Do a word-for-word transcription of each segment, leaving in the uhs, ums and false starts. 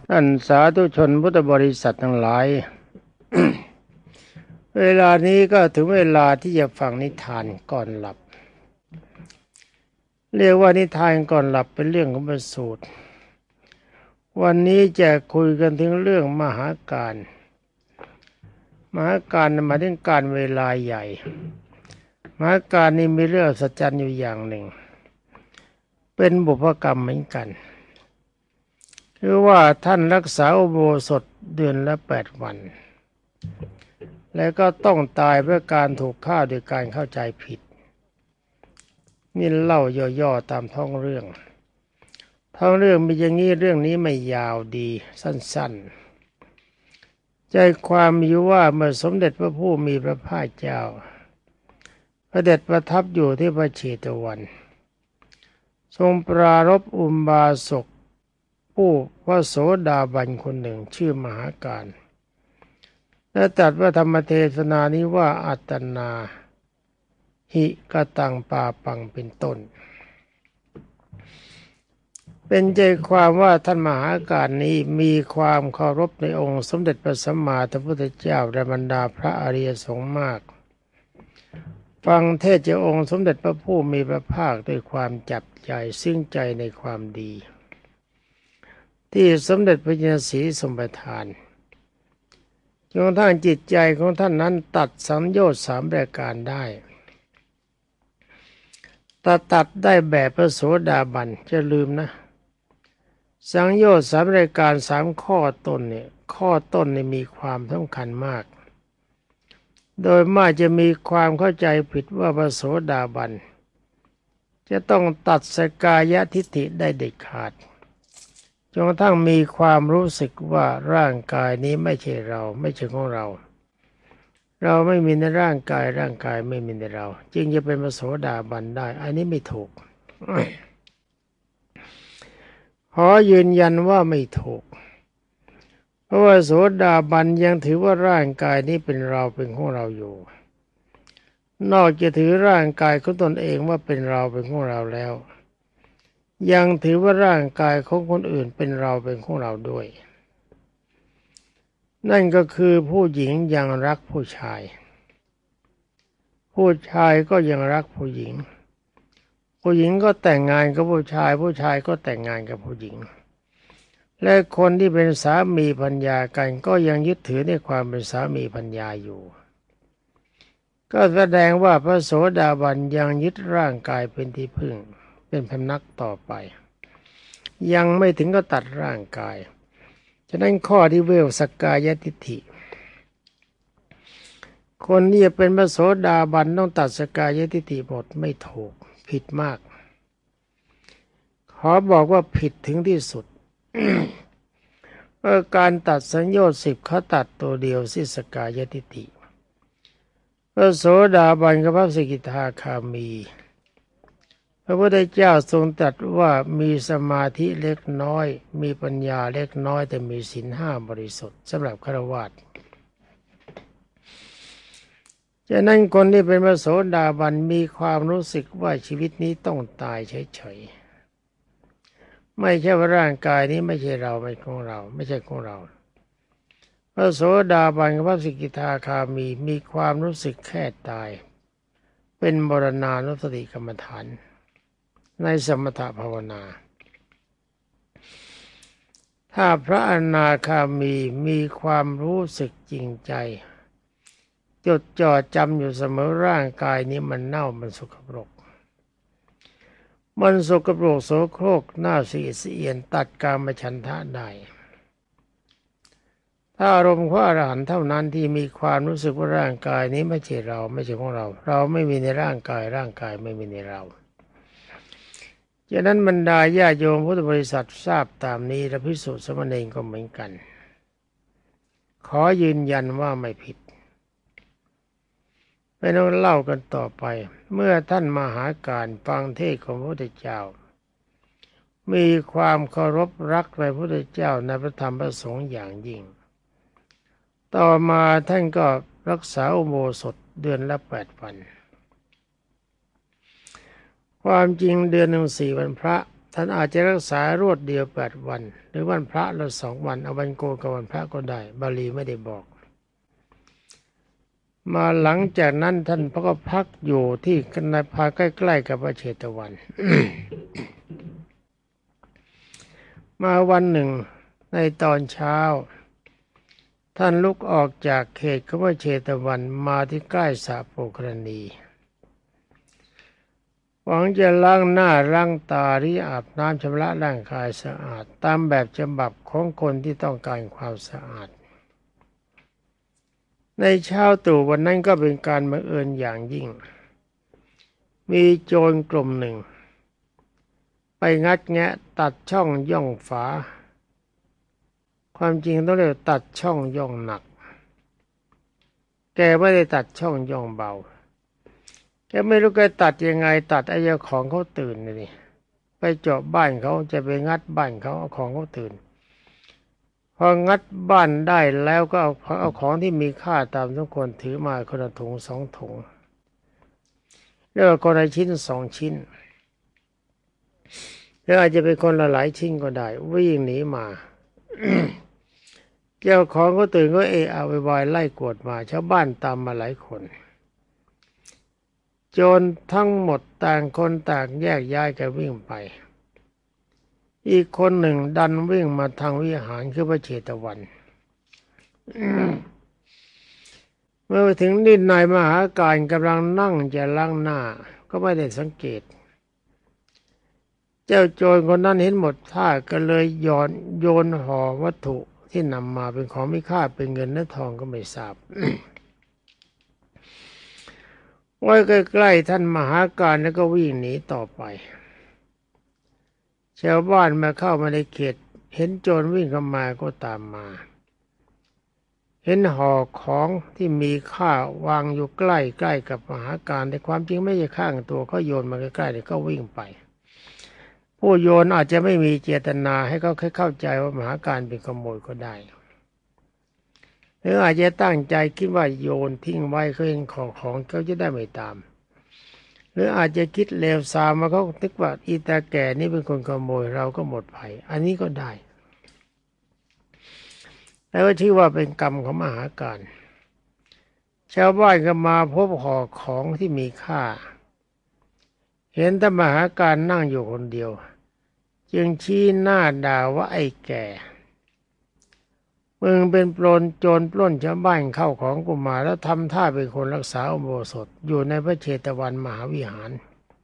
ท่านสาธุชนพุทธบริษัททั้งหลาย เวลานี้ก็ถึงเวลาที่จะฟังนิทานก่อนหลับเรียกว่านิทานก่อนหลับเป็นเรื่องของพระสูตรวันนี้จะคุยกันถึงเรื่องมหาการมหาการหมายถึงการเวลาใหญ่มหาการนี้มีเรื่องสัจจรรย์อยู่อย่างหนึ่งเป็นบุพกรรมเหมือนกันคือว่าท่านรักษาอุโบสถเดือนละแปดวันแล้วก็ต้องตายเพราะการถูกฆ่าโดยการเข้าใจผิดนี่เล่าย่อๆตามท้องเรื่องท้องเรื่องมีอย่างนี้เรื่องนี้ไม่ยาวดีสั้นๆใจความมีว่าเมื่อสมเด็จพระผู้มีพระภาคเจ้าพระเดชประทับอยู่ที่พระเชตวัน ทรงปรารภอุบาสกผู้พระโสดาบันคนหนึ่งชื่อมหาการและตรัสว่าธรรมเทศนานี้ว่าอัตตนาหิกตังปาปังเป็นต้นเป็นใจความว่าท่านมหาการนี้มีความเคารพในองค์สมเด็จพระสัมมาสัมพุทธเจ้าและบรรดาพระอริยสงฆ์มากฟังเทศน์จากองค์สมเด็จพระผู้มีพระภาคด้วยความจับใจซึ้งใจในความดีที่สมเด็จพระญาณศรีทรงประทานจนกระทั่งจิตใจของท่านนั้นตัดสังโยชน์สามประการได้ตัดตัดได้แบบพระโสดาบันจะลืมนะสังโยชน์สามรายการสามข้อต้นเนี่ยข้อต้นเนี่ยมีความสำคัญมากโดยมากจะมีความเข้าใจผิดว่าพระโสดาบันจะต้องตัดสกายทิฏฐิได้เด็ดขาดจนกระทั่งมีความรู้สึกว่าร่างกายนี้ไม่ใช่เราไม่ใช่ของเราเราไม่มีในร่างกายร่างกายไม่มีในเราจึงจะเป็นพระโสดาบันได้อันนี้ไม่ถูก ขอยืนยันว่าไม่ถูกเพราะว่าโสดาบันยังถือว่าร่างกายนี้เป็นเราเป็นของเราอยู่นอกจากถือร่างกายของตนเองว่าเป็นเราเป็นของเราแล้วยังถือว่าร่างกายของคนอื่นเป็นเราเป็นของเราด้วยนั่นก็คือผู้หญิงยังรักผู้ชายผู้ชายก็ยังรักผู้หญิงผู้หญิงก็แต่งงานกับผู้ชายผู้ชายก็แต่งงานกับผู้หญิงและคนที่เป็นสามีภรรยากันก็ยังยึดถือในความเป็นสามีภรรยาอยู่ก็แสดงว่าพระโสดาบันยังยึดร่างกายเป็นที่พึ่งเป็นพำนักต่อไปยังไม่ถึงก็ตัดร่างกายฉะนั้นข้อที่เวลสักกายทิฏฐิคนที่จะเป็นพระโสดาบันต้องตัดสักกายทิฏฐิหมดไม่ถูกผิดมากขอบอกว่าผิดถึงที่สุด เมื่อการตัดสัญโยชน์สิบเขาตัดตัวเดียวสิสกายทิฏฐิพระโสดาบันกับพระสกิทาคามีพระพุทธเจ้าทรงตรัสว่ามีสมาธิเล็กน้อยมีปัญญาเล็กน้อยแต่มีศีลห้าบริสุทธิ์สำหรับฆราวาสฉะนั้นคนที่เป็นพระโสดาบันมีความรู้สึกว่าชีวิตนี้ต้องตายเฉยๆไม่ใช่ว่าร่างกายนี้ไม่ใช่เราไม่ของเราไม่ใช่ของเราพระโสดาบันกับพระสกิทาคามีมีความรู้สึกแค่ตายเป็นมรณานุสติกรรมฐานในสมถภาวนาถ้าพระอนาคามีมีความรู้สึกจริงใจจดจ่อจำอยู่เสมอร่างกายนี้มันเน่ามันสกปรกมันสกปรกโสโครกน่าสีเสียนตัดกามฉันทะได้ถ้าอารมณ์ของอรหันต์เท่านั้นที่มีความรู้สึกว่าร่างกายนี้ไม่ใช่เราไม่ใช่ของเราเราไม่มีในร่างกายร่างกายไม่มีในเราฉะนั้นบรรดาญาโยมพุทธบริษัททราบตามนี้และภิกษุสามเณรก็เหมือนกันขอยืนยันว่าไม่ผิดไปเราเล่ากันต่อไปเมื่อท่านมหาการฟังเทศน์ของพระพุทธเจ้ามีความเคารพรักในพระพุทธเจ้าในพระธรรมพระสงฆ์อย่างยิ่งต่อมาท่านก็รักษาอุโบสถเดือนละแปดวันความจริงเดือนหนึ่งสี่วันพระท่านอาจจะรักษารวดเดียวแปดวันหรือวันพระละสองวันเอาวันโกนกับวันพระก็ได้บาลีไม่ได้บอกมาหลังจากนั้นท่านพระก็พักอยู่ที่กันในภาใกล้ๆกับพระเชตวัน มาวันหนึ่งในตอนเช้าท่านลุกออกจากเขตของพระเชตวันมาที่ใกล้สระโปกรณีหวังจะล้างหน้าล้างตาหรืออาบน้ำชำระร่างกายสะอาดตามแบบฉบับของคนที่ต้องการความสะอาดในเช้าตรู่วันนั้นก็เป็นการบังเอิญอย่างยิ่งมีโจรกลุ่มหนึ่งไปงัดแงะตัดช่องย่องฝาความจริงต้องเรียกตัดช่องย่องหนักแกไม่ได้ตัดช่องย่องเบาแกไม่รู้แกตัดยังไงตัดไอ้เจ้าของเขาตื่นนี่ไปเจาะบ้านเขาจะไปงัดบ้านเขาเอาของเขาตื่นพองัดบ้านได้แล้วก็เอาเอาของที่มีค่าตามทุกคนถือมาคนละถุงสองถุงเรียกว่าคนละชิ้นสองชิ้นหรืออาจจะเป็นคนละหลายชิ้นก็ได้วิ่งหนีมา เจ้าของก็ตื่นก็เอะอะวายไล่กวดมาชาวบ้านตามมาหลายคนโจรทั้งหมดต่างคนต่างแยกย้ายกันวิ่งไปอีกคนหนึ่งดันวิ่งมาทางวิหารคือพระเชตวัน เมื่อไปถึงนี่นายมหาการกำลังนั่งจะล้างหน้าก็ไม่ได้สังเกตเจ้าโจรคนนั้นเห็นหมดท่าก็เลยโยนโยนห่อวัตถุที่นำมาเป็นของมีค่าเป็นเงินและทองก็ไม่ทราบ ไว้ใกล้ๆท่านมหาการแล้วก็วิ่งหนีต่อไปชาวบ้านมาเข้ามาในเขตเห็นโจรวิ่งเข้ามาก็ตามมาเห็นห่อของที่มีค่าวางอยู่ใกล้ๆกับมหาการแต่ความจริงไม่ใช่ข้างตัวเขาโยนมาใกล้ๆเลยก็วิ่งไปผู้โยนอาจจะไม่มีเจตนาให้เขาเข้าใจว่ามหาการเป็นขโมยก็ได้หรืออาจจะตั้งใจคิดว่าโยนทิ้งไว้เขาเห็นของของเขาจะได้ไม่ตามหรืออาจจะคิดเลวทรามมาเขาคิดว่าอีตาแก่นี่เป็นคนขโมยเราก็หมดภัยอันนี้ก็ได้แต่ว่าชื่อว่าเป็นกรรมของมหาการชาวบ้านก็มาพบห่อของที่มีค่าเห็นท่านมหาการนั่งอยู่คนเดียวจึงชี้หน้าด่าว่าไอ้แก่มึงเป็นโจรโจรปล้นชาวบ้านเข้าของกูมาแล้วทำท่าเป็นคนรักษาอุโบสถอยู่ในพระเชตวันมหาวิหาร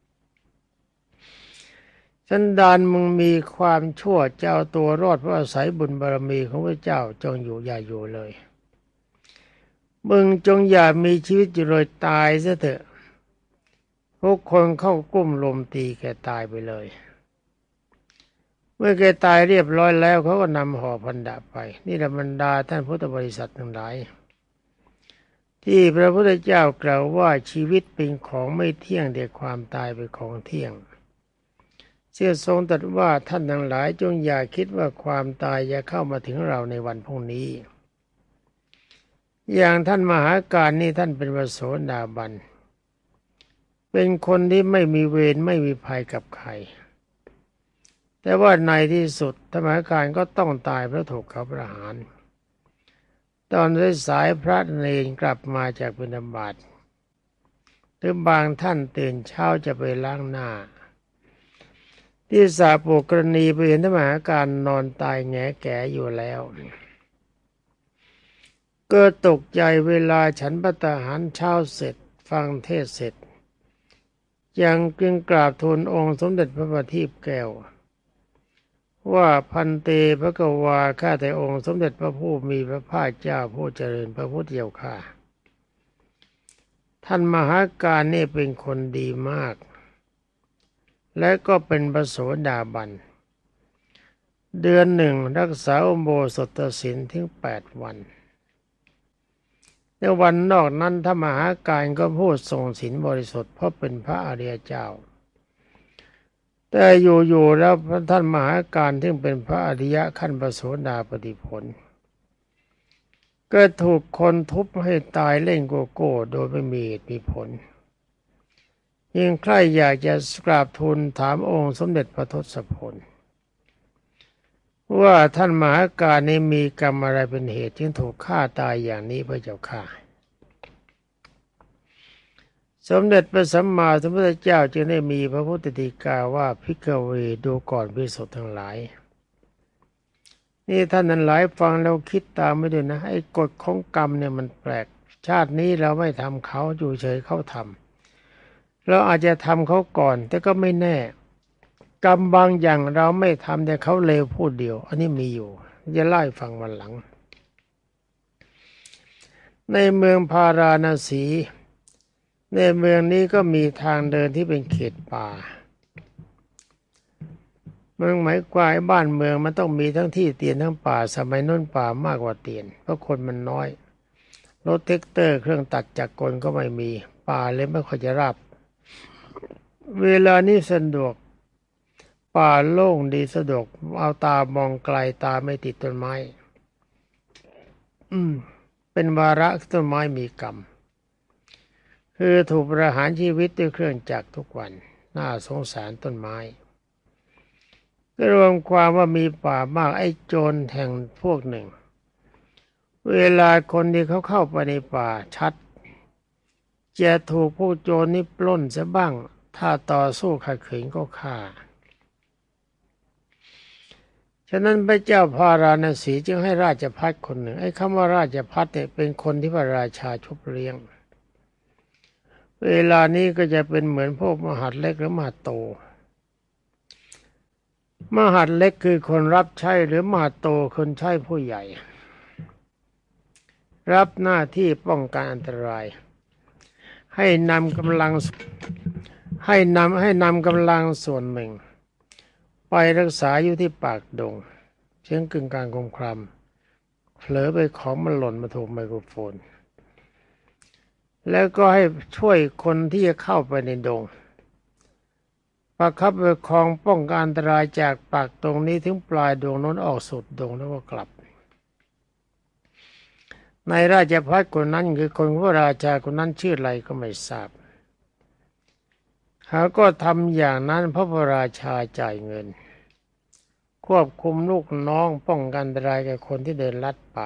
สันดานมึงมีความชั่วเจ้าตัวรอดเพราะอาศัยบุญบารมีของพระเจ้าจงอยู่อย่าอยู่เลยมึงจงอย่ามีชีวิตอยู่เลยตายซะเถอะทุกคนเข้ากุ้มลมตีแกตายไปเลยเมื่อแกตายเรียบร้อยแล้วเขาก็นำห่อพันดาไปนี่แหละบรรดาท่านพุทธบริษัททั้งหลายที่พระพุทธเจ้ากล่าวว่าชีวิตเป็นของไม่เที่ยงแต่ความตายเป็นของเที่ยงเสียทรงตรัสว่าท่านทั้งหลายจงอย่าคิดว่าความตายจะเข้ามาถึงเราในวันพรุ่งนี้อย่างท่านมหาการนี่ท่านเป็นพระโสดาบันเป็นคนที่ไม่มีเวรไม่มีภัยกับใครแต่ว่าในที่สุดธรรมการก็ต้องตายเพราะถูกเขาประหารตอนสายพระเนรกลับมาจากบิณฑบาตหรือบางท่านตื่นเช้าจะไปล้างหน้าที่สระโปกรณีไปเห็นธรรมการนอนตายแงแก่อยู่แล้วก็ตกใจเวลาฉันภัตตาหารเช้าเสร็จฟังเทศเสร็จยังจึงกราบทูลองค์สมเด็จพระบัณฑิตแก้วว่าพันเตพระกวาข้าแต่องค์สมเด็จพระผู้มีพระภาคเจ้าผู้เจริญพระพุทธเจ้าข้าท่านมหาการนี่เป็นคนดีมากและก็เป็นพระโสดาบันเดือนหนึ่งรักษาอุโบสถศีลถึงแปดวันในวันนอกนั้นถ้ามหาการก็พูดทรงศีลบริสุทธิ์เพราะเป็นพระอริยเจ้าแต่อยู่ๆแล้วท่านมหาการที่เป็นพระอริยะขั้นพระโสดาปัตติผลก็ถูกคนทุบให้ตายเล่นโกโก้โดยไม่มีเหตุมีผลยิ่งใครอยากจะกราบทูลถามองค์สมเด็จพระทศพลว่าท่านมหาการนี้มีกรรมอะไรเป็นเหตุจึงถูกฆ่าตายอย่างนี้พระเจ้าค่ะสมเด็จพระสัมมาสัมพุทธเจ้าจึงได้มีพระพุทธฎีกาว่าภิกขเวดูก่อนภิกษุทั้งหลายนี่ท่านนั้นหลายฟังแล้วคิดตามไม่ด้วยนะไอ้กฎของกรรมเนี่ยมันแปลกชาตินี้เราไม่ทำเขาอยู่เฉยเขาทำเราอาจจะทำเขาก่อนแต่ก็ไม่แน่กรรมบางอย่างเราไม่ทำแต่เขาเลวพูดเดียวอันนี้มีอยู่จะไล่ฟังวันหลังในเมืองพาราณสีในเมืองนี้ก็มีทางเดินที่เป็นเขตป่าเมืองหมายกว่าบ้านเมืองมันต้องมีทั้งที่เตียนทั้งป่าสมัยโน้นป่ามากกว่าเตียนเพราะคนมันน้อยรถแท็กเตอร์เครื่องตัดจักรกลก็ไม่มีป่าเลยไม่ค่อยจะราบเวลานี้สะดวกป่าโล่งดีสะดวกเอาตามองไกลตาไม่ติดต้นไม้อืมเป็นวาระต้นไม้มีกรรมคือถูกประหารชีวิตด้วยเครื่องจักรทุกวันน่าสงสารต้นไม้ก็รวมความว่ามีป่ามากไอ้โจรแห่งพวกหนึ่งเวลาคนที่เขาเข้าไปในป่าชัดจะถูกพวกโจรนี่ปล้นซะบ้างถ้าต่อสู้ขัดขืนก็ฆ่าฉะนั้นพระเจ้าพาราณสีจึงให้ราชภัฏคนหนึ่งไอ้คำว่าราชภัฏเนี่ยเป็นคนที่พระราชาชุบเลี้ยงเวลานี้ก็จะเป็นเหมือนพวกมหาดเล็กหรือมหาดโตมหาดเล็กคือคนรับใช้หรือมหาดโตคนใช้ผู้ใหญ่รับหน้าที่ป้องกันอันตรายให้นำกำลังให้นำให้นำกำลังส่วนหนึ่งไปรักษาอยู่ที่ปากดงเชียงกึ่งกลางคงครามเผลอไปของมันหล่นมาถูกไมโครโฟนแล้วก็ให้ช่วยคนที่จะเข้าไปในดงประคับประคองป้องกันอันตรายจากปากตรงนี้ถึงปลายดงโน้นออกสุดดงแล้วก็กลับในราชภัฏคนนั้นคือคนพระราชาคนนั้นชื่ออะไรก็ไม่ทราบเขาก็ทำอย่างนั้นเพราะพระราชาจ่ายเงินควบคุมลูกน้องป้องกันอันตรายแก่คนที่เดินลัดป่า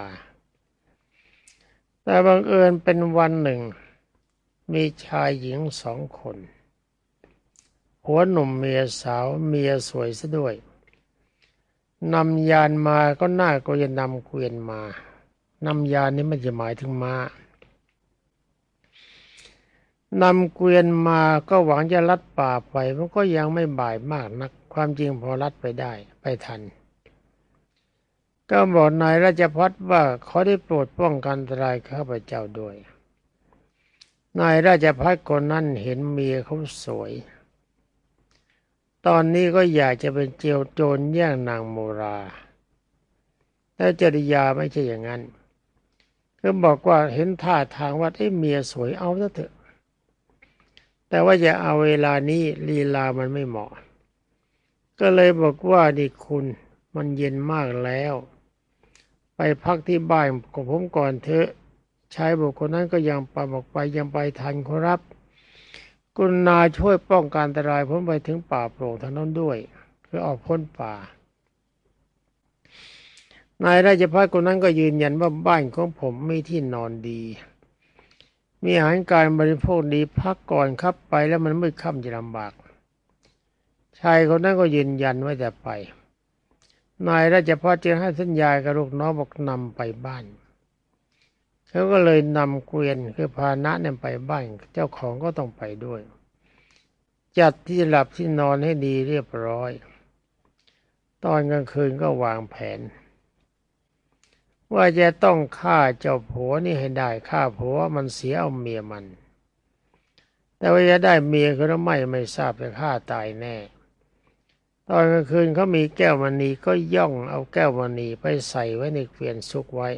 แต่บังเอิญเป็นวันหนึ่งมีชายหญิงสองคนหัวหนุ่มเมียสาวเมียสวยซะด้วยนำยานมาก็น่าก็จะนำเกวียนมานำยานนี้มันจะหมายถึงม้านำเกวียนมาก็หวังจะลัดป่าไปมันก็ยังไม่บ่ายมากนักความจริงพอลัดไปได้ไปทันก็บอกนายราชภัฏว่าขอได้โปรดป้องกันอันตรายข้าพเจ้าด้วยนายราชภัฏคนนั้นเห็นเมียเขาสวยตอนนี้ก็อยากจะเป็นเจียวโจรแย่งนางโมราแต่จริยาไม่ใช่อย่างนั้นก็บอกว่าเห็นท่าทางว่าไอ้เมียสวยเอาซะเถอะแต่ว่าจะเอาเวลานี้ลีลามันไม่เหมาะก็เลยบอกว่านี่คุณมันเย็นมากแล้วไปพักที่บ้านของผมก่อนเถอะชายบุคคลนั้นก็ยังไปบอกไปยังไปทันครับกรุณาช่วยป้องกันอันตรายผมไปถึงป่าโปร่งทางนั้นด้วยคือออกพ้นป่านายราชภัฏคนนั้นก็ยืนยันว่าบ้านของผมมีที่นอนดีมีอาหารการบริโภคดีพักก่อนครับไปแล้วมันมืดค่ำจะลำบากชายคนนั้นก็ยืนยันว่าจะไปนายราชภัฏจึงให้สัญญากับลูกน้องบอกนำไปบ้านเขาก็เลยนำเกวียนคือพาหนะเนี่ยไปบ้านเจ้าของก็ต้องไปด้วยจัดที่หลับที่นอนให้ดีเรียบร้อยตอนกลางคืนก็วางแผนว่าจะต้องฆ่าเจ้าผัวนี่ให้ได้ฆ่าผัวมันเสียเอาเมียมันแต่ว่าจะได้เมียหรือไม่ไม่ทราบแต่ฆ่าตายแน่ตอนกลางคืนเขามีแก้วมณีก็ย่องเอาแก้วมณีไปใส่ไว้ในเกวียนซุกไว้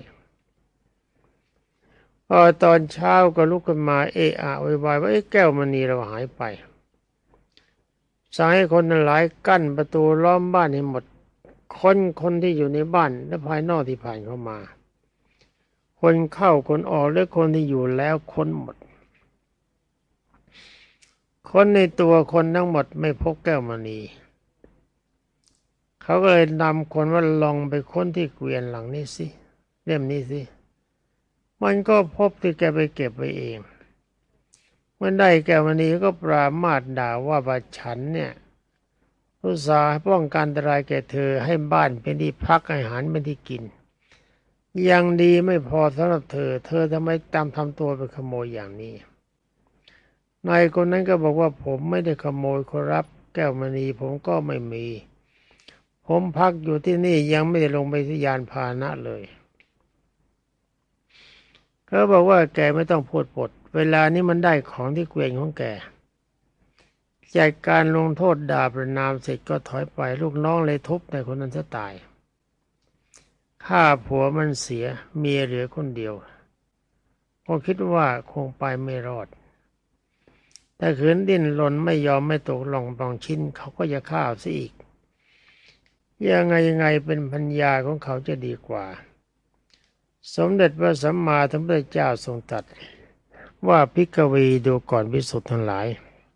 พอตอนเช้าก็ลุกขึ้นมาเอะอะโวยวายว่าไอ้แก้วมณีเราหายไปสั่งให้คนทั้งหลายกั้นประตูล้อมบ้านให้หมดคนคนที่อยู่ในบ้านและภายนอกที่ผ่านเข้ามาคนเข้าคนออกและคนที่อยู่แล้วค้นหมดคนในตัวคนทั้งหมดไม่พบแก้วมณีเขาก็เลยนำคนว่าลองไปค้นที่เกวียนหลังนี้สิเล่มนี้สิมันก็พบที่แกไปเก็บไว้เองเมื่อได้แก้วมณีก็ปรามาสด่าว่าว่าฉันเนี่ยอุตส่าห์ป้องกันอันตรายแก่เธอให้บ้านเป็นที่พักอาหารเป็นที่กินยังดีไม่พอสำหรับเธอเธอทำไมตามทำตัวเป็นขโมยอย่างนี้นายคนนั้นก็บอกว่าผมไม่ได้ขโมยขอรับแก้วมณีผมก็ไม่มีผมพักอยู่ที่นี่ยังไม่ได้ลงไปที่ยานพาหนะเลยเขาบอกว่าแกไม่ต้องพูดปดเวลานี้มันได้ของที่เกวียนของแกจากการลงโทษด่าประนามเสร็จก็ถอยไปลูกน้องเลยทุบแต่คนนั้นจะตายฆ่าผัวมันเสียเมียเหลือคนเดียวก็คิดว่าคงไปไม่รอดแต่ขืนดิ้นรนไม่ยอมไม่ตกลงปองชิ้นเขาก็จะฆ่าซะอีกยังไงยังไงเป็นพัญญาของเขาจะดีกว่าสมเด็จพระสัมมาสัมพุทธเจ้าทรงตรัสว่าภิกขวีดูก่อนภิกษุทั้งหลาย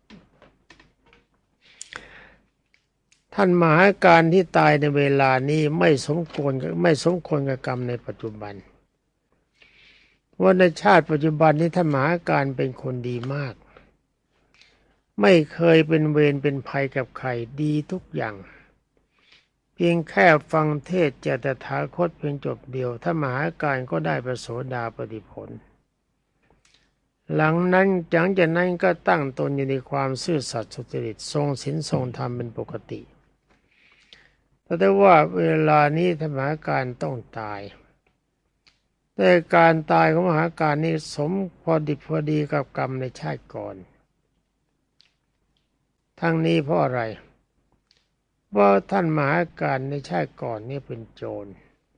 ท่านมหาการที่ตายในเวลานี้ไม่สมควรไม่สมควรกับกรรมในปัจจุบันว่าในชาติปัจจุบันนี้ท่านมหาการเป็นคนดีมากไม่เคยเป็นเวรเป็นภัยกับใครดีทุกอย่างเพียงแค่ฟังเทศน์จากตถาคตเพียงจบเดียวถ้ามหาการก็ได้พระโสดาปัตติผลหลังนั้นหลังจากนั้นก็ตั้งตนอยู่ในความซื่อสัตย์สุจริตทรงศีลทรงธรรมเป็นปกติแต่ว่าเวลานี้ธรรมหาการต้องตายแต่การตายของมหาการนี้สมพอดิบพอดีกับกรรมในชาติก่อนทั้งนี้เพราะอะไรว่าท่านมหาการในชาติก่อนนี่เป็นโจร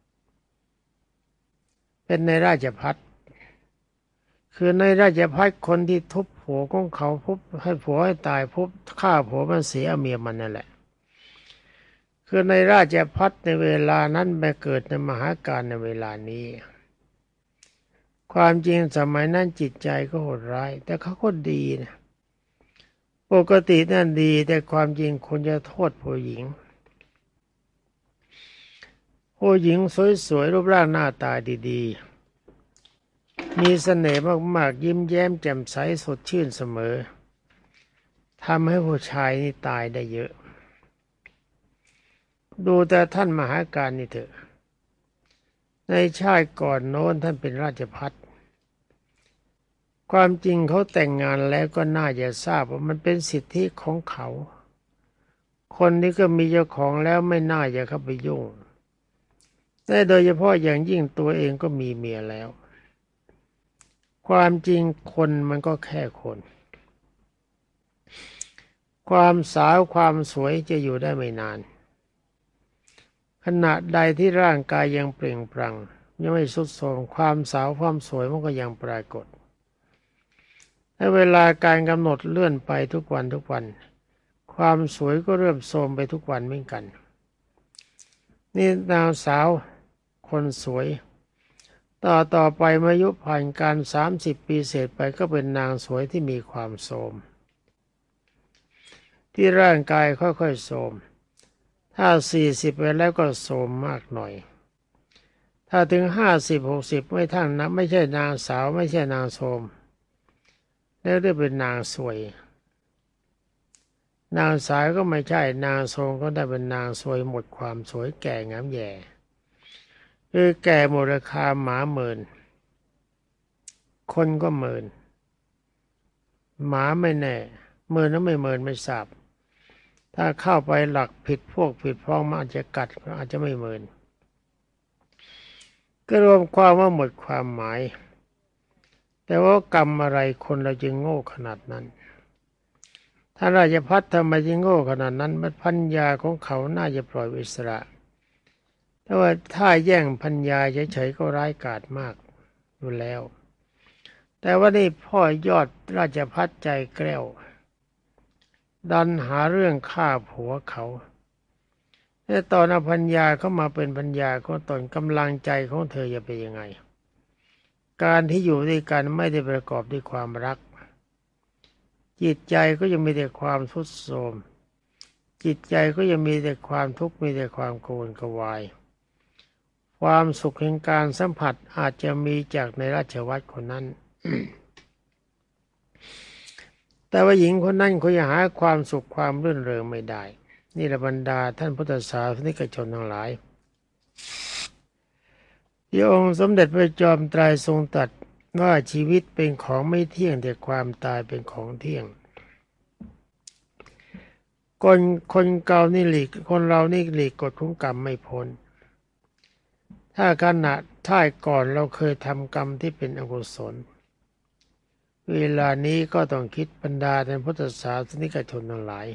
เป็นในราชภัฏคือในราชภัฏคนที่ทุบผัวของเขาพุบให้ผัวให้ตายพุบฆ่าผัวมันเสียเมียมันนั่นแหละคือในราชภัฏในเวลานั้นไปเกิดในมหาการในเวลานี้ความจริงสมัยนั้นจิตใจก็โหดร้ายแต่เขาก็ดีนะปกตินั่นดีแต่ความจริงคนจะโทษผู้หญิงผู้หญิงสวยๆรูปร่างหน้าตาดีๆมีเสน่ห์มากๆยิ้มแย้มแจ่มใสสดชื่นเสมอทำให้ผู้ชายนี่ตายได้เยอะดูแต่ท่านมหาการนี่เถอะในชาติก่อนโน้นท่านเป็นราชภัฏความจริงเขาแต่งงานแล้วก็น่าจะทราบว่ามันเป็นสิทธิของเขาคนนี้ก็มีเจ้าของแล้วไม่น่าจะเข้าไปยุ่งแต่โดยเฉพาะอย่างยิ่งตัวเองก็มีเมียแล้วความจริงคนมันก็แค่คนความสาวความสวยจะอยู่ได้ไม่นานขณะใดที่ร่างกายยังเปล่งปลั่งยังไม่ทรุดโทรมความสาวความสวยมันก็ยังปรากฏและเวลาการกำหนดเลื่อนไปทุกวันทุกวันความสวยก็เริ่มโทรมไปทุกวันเหมือนกันนี่นางสาวคนสวยต่อต่อไปเมื่ออายุผ่านการสามสิบปีเสร็จไปก็เป็นนางสวยที่มีความโทรมที่ร่างกายค่อยๆโทรมถ้าสี่สิบไปแล้วก็โทรมมากหน่อยถ้าถึงห้าสิบหกสิบไม่ทั้งนะไม่ใช่นางสาวไม่ใช่นางโทรมแล้วได้เป็นนางสวยนางสาวก็ไม่ใช่นางโทรมก็ได้เป็นนางสวยหมดความสวยแก่งามแย่คือแก่หมดราคาหมาหมื่นคนก็หมื่นหมาไม่แน่หมื่นแล้วไม่หมื่นไม่ทราบถ้าเข้าไปหลักผิดพวกผิดพ้องมันอาจจะกัดอาจจะไม่หมื่นก็รวมความว่าหมดความหมายแต่ว่ากรรมอะไรคนเราจึงโง่ขนาดนั้นถ้าราชภัฏทำไมจึงโง่ขนาดนั้นมันพัญญาของเขาน่าจะปล่อยอิสระแต่ว่าถ้าแย่งพัญญาเฉยๆก็ร้ายกาจมากอยู่แล้วแต่ว่านี่พ่อยอดราชภัฏใจแกล้วดันหาเรื่องฆ่าผัวเขาแต่ตอนอภัญญาเข้ามาเป็นพัญญาของตนกำลังใจของเธอจะเป็นยังไงการที่อยู่ด้วยกันไม่ได้ประกอบด้วยความรักจิตใจก็ยังมีแต่ความทรุดโทรมจิตใจก็ยังมีแต่ความทุกข์มีแต่ความโกรธกวายความสุขแห่งการสัมผัสอาจจะมีจากในราชวัตรคนนั้น แต่ว่าหญิงคนนั้นเขายังหาความสุขความรื่นเริงไม่ได้นี่แหละบรรดาท่านพุทธศาสนิกชนทั้งหลายที่องค์สมเด็จพระจอมไตรทรงตรัสว่าชีวิตเป็นของไม่เที่ยงแต่ความตายเป็นของเที่ยงคนคนเก่านี่หลีกคนเรานี่หลีกกฎของกรรมไม่พ้นถ้าขณะท้ายก่อนเราเคยทำกรรมที่เป็นอกุศลเวลานี้ก็ต้องคิดบรรดาท่านพุทธศาสนิกชนทั้งหลาย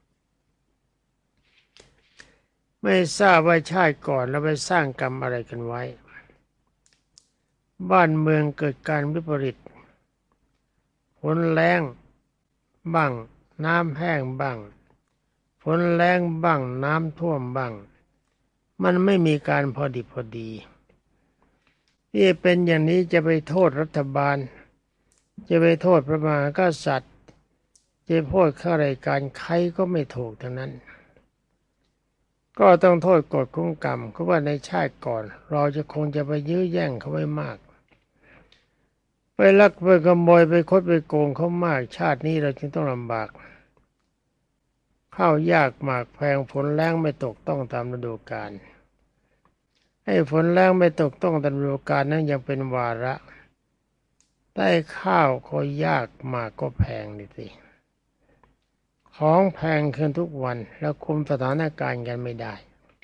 ไม่ทราบว่าชาติก่อนเราไปสร้างกรรมอะไรกันไว้บ้านเมืองเกิดการวิปริตฝนแล้งบ้างน้ำแห้งบ้างฝนแล้งบ้างน้ำท่วมบ้างมันไม่มีการพอดิบพอดีที่เป็นอย่างนี้จะไปโทษรัฐบาลจะไปโทษพระมหากษัตริย์จะโทษข้าราชการใครก็ไม่ถูกทั้งนั้นก็ต้องโทษกฎของกรรมเพราะว่าในชาติก่อนเราจะคงจะไปยื้อแย่งเขาไว้มากไปลักไปขโมยไปคดไปโกงเขามากชาตินี้เราจึงต้องลำบากข้าวยากหมากแพงฝนแล้งไม่ตกต้องตามฤดูกาลให้ฝนแล้งไม่ตกต้องตามฤดูกาลนั้นยังเป็นวาระได้ข้าวก็ยากหมากก็แพงนี่สิของแพงขึ้นทุกวันแล้วคุมสถานการณ์กันไม่ได้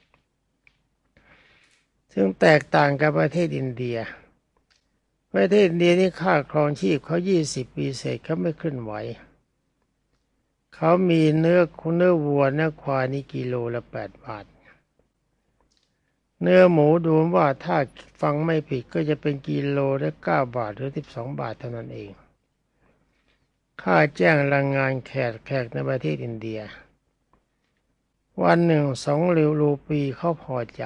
ซึ่งแตกต่างกับประเทศอินเดียประเทศอินเดียนี่ค่าครองชีพเขายี่สิบปีเศษเขาไม่ขึ้นไหวเขามีเนื้อเนื้อวัวเนื้อควายนี่กิโลละแปดบาทเนื้อหมูดูว่าถ้าฟังไม่ผิดก็จะเป็นกิโลละเก้าบาทหรือสิบสองบาทเท่านั้นเองค่าแจ้งแรงงานแขกแขกในประเทศอินเดียวันหนึ่งสองรูปีเขาพอใจ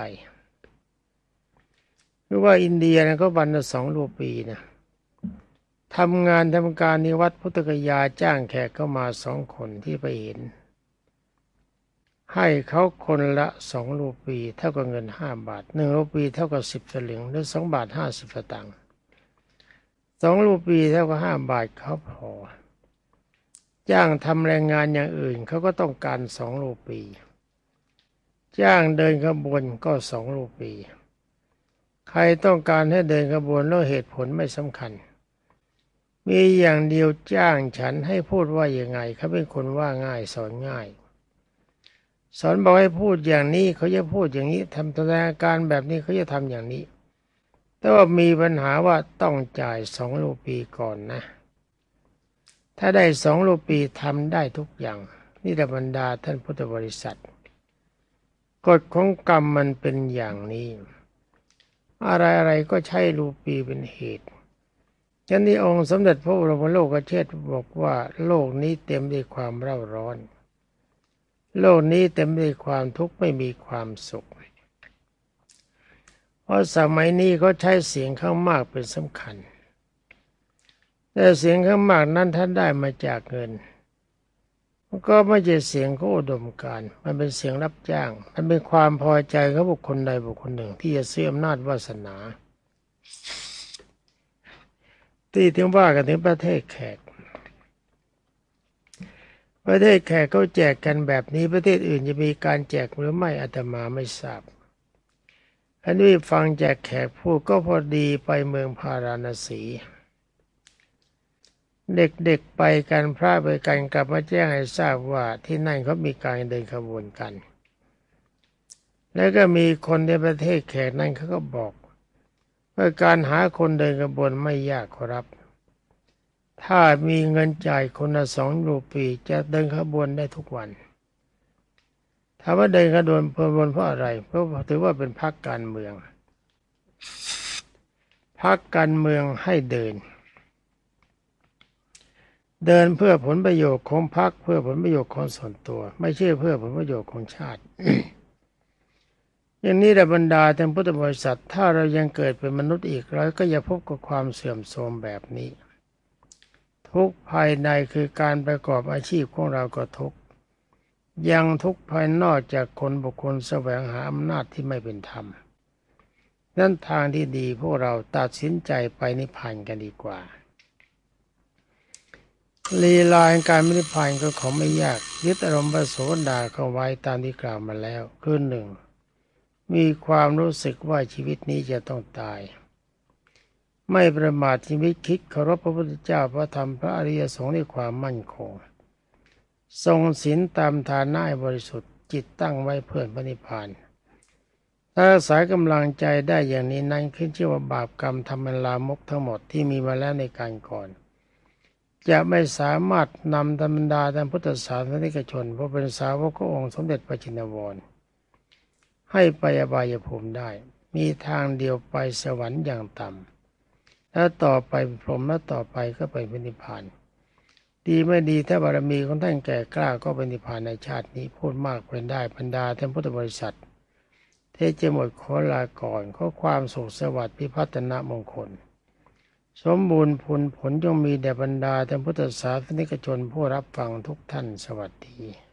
หรือว่าอินเดียนะก็วันละสองรูปีนะทำงานทำการในวัดพุทธกยาจ้างแขกเข้ามาสองคนที่ไปเห็นให้เขาคนละสองรูปีเท่ากับเงินห้าบาทหนึ่งรูปีเท่ากับสิบสลึงหรือสองบาทห้าสิบสตางค์สองรูปีเท่ากับห้าบาทเขาพอจ้างทำแรงงานอย่างอื่นเขาก็ต้องการสองรูปีจ้างเดินขบวนก็สองรูปีใครต้องการให้เดินขบวนแล้วเหตุผลไม่สำคัญมีอย่างเดียวจ้างฉันให้พูดว่ายังไงเขาเป็นคนว่าง่ายสอนง่ายสอนบอกให้พูดอย่างนี้เขาจะพูดอย่างนี้ทำแสดงอาการแบบนี้เขาจะทำอย่างนี้แต่ว่ามีปัญหาว่าต้องจ่ายสองรูปีก่อนนะถ้าได้สองรูปีทำได้ทุกอย่างนี่บรรดาท่านพุทธบริษัทกฎของกรรมมันเป็นอย่างนี้อะไรๆก็ใช้รูปีเป็นเหตุฉะนั้นองค์สมเด็จพระบรมโลกเชษฐ์บอกว่าโลกนี้เต็มด้วยความเร่าร้อนโลกนี้เต็มด้วยความทุกข์ไม่มีความสุขเพราะสมัยนี้เขาใช้เสียงข้างมากเป็นสำคัญแต่เสียงข้างมากนั้นท่านได้มาจากเงินมันก็ไม่ใช่เสียงของอุดมการณ์มันเป็นเสียงรับจ้างมันเป็นความพอใจของบุคคลใดบุคคลหนึ่งที่จะเสื่อมอำนาจวาสนาที่ถึงว่ากันถึงประเทศแขกประเทศแขกเขาแจกกันแบบนี้ประเทศอื่นจะมีการแจกหรือไม่อาตมาไม่ทราบอันนี้ฟังจากแขกพูดก็พอดีไปเมืองพาราณสีเด็กๆไปกันพระไปกันกลับมาแจ้งให้ทราบว่าที่นั่นเขามีการเดินขบวนกันแล้วก็มีคนในประเทศแขกนั้นเขาก็บอกว่าการหาคนเดินขบวนไม่ยากครับถ้ามีเงินจ่ายคนละสองรูปีจะเดินขบวนได้ทุกวันถามว่าเดินขบวนขบวนเพราะอะไรเพราะถือว่าเป็นพรรคการเมืองพรรคการเมืองให้เดินเดินเพื่อผลประโยชน์ของพรรคเพื่อผลประโยชน์ของส่วนตัวไม่ใช่เพื่อผลประโยชน์ของชาติ อย่างนี้แหละบรรดาท่านพุทธบริษัทถ้าเรายังเกิดเป็นมนุษย์อีกเราก็อย่าพบกับความเสื่อมโทรมแบบนี้ททุกข์ภายในคือการประกอบอาชีพของเราก็ทุกข์ยังทุกข์ภายนอกจากคนบุคคลแสวงหาอำนาจที่ไม่เป็นธรรมนั่นทางที่ดีพวกเราตัดสินใจไปนิพพานกันดีกว่าลีลาการนิพพานก็ของไม่ยากยึดอารมณ์พระโสดาเข้าไว้ตามที่กล่าวมาแล้วคือหนึ่งมีความรู้สึกว่าชีวิตนี้จะต้องตายไม่ประมาทชีวิตคิดเคารพพระพุทธเจ้าพระธรรมพระอริยสงฆ์ด้วยความมั่นคงทรงศีลตามฐานะให้บริสุทธิ์จิตตั้งไว้เพื่อพระนิพพานถ้ารักษากำลังใจได้อย่างนี้นั้นขึ้นชื่อว่าบาปกรรมธรรมลามกทั้งหมดที่มีมาแล้วในการก่อนจะไม่สามารถนำธรรมดาทางพุทธศาสนิกชนเพราะเป็นสาวกขององค์สมเด็จพระจินวรให้ไปอบายภูมิได้มีทางเดียวไปสวรรค์อย่างต่ำแล้วต่อไปพรหมแล้วต่อไปก็ไปพระนิพพานดีไม่ดีถ้าบารมีของท่านแก่กล้าก็เป็นนิพพานในชาตินี้พูดมากเป็นได้บรรดาท่านพุทธบริษัทเทจะหมดขอลาก่อนขอความสุขสวัสดิ์พิพัฒนมงคลสมบูรณ์ผลผลจงมีแด่บรรดาท่านพุทธศาสนิกชนผู้รับฟังทุกท่านสวัสดี